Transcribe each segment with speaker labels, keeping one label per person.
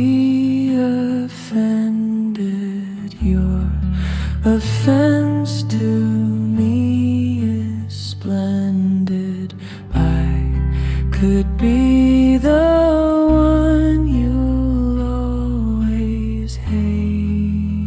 Speaker 1: be offended. Your offense to me is splendid. I could be the one you'll always hate.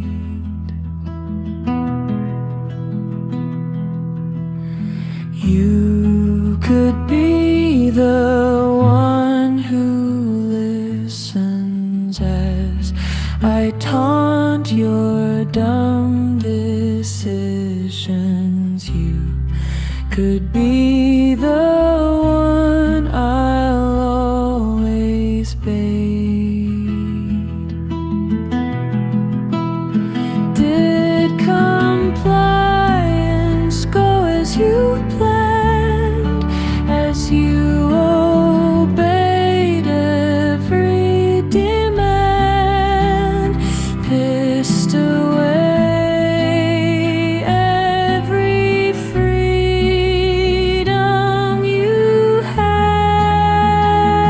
Speaker 1: You could be the one who listens as I taunt your dumb decisions. You could be the one I'll always bait. Did compliance go as you planned, as you obeyed every demand, pissed away every freedom you had?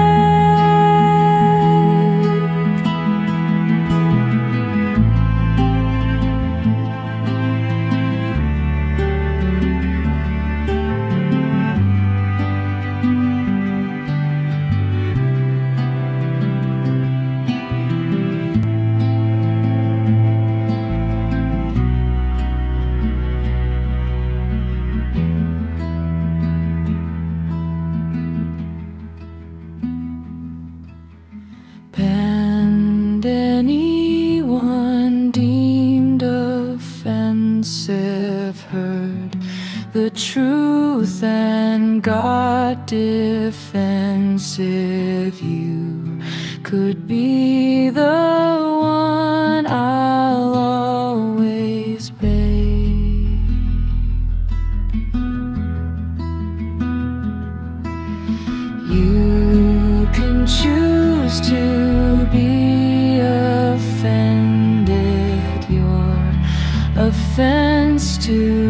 Speaker 1: Banned anyone deemed offensive, heard the truth and got defensive. You could be the one I'll always bait. You can choose to be offended. Your offense to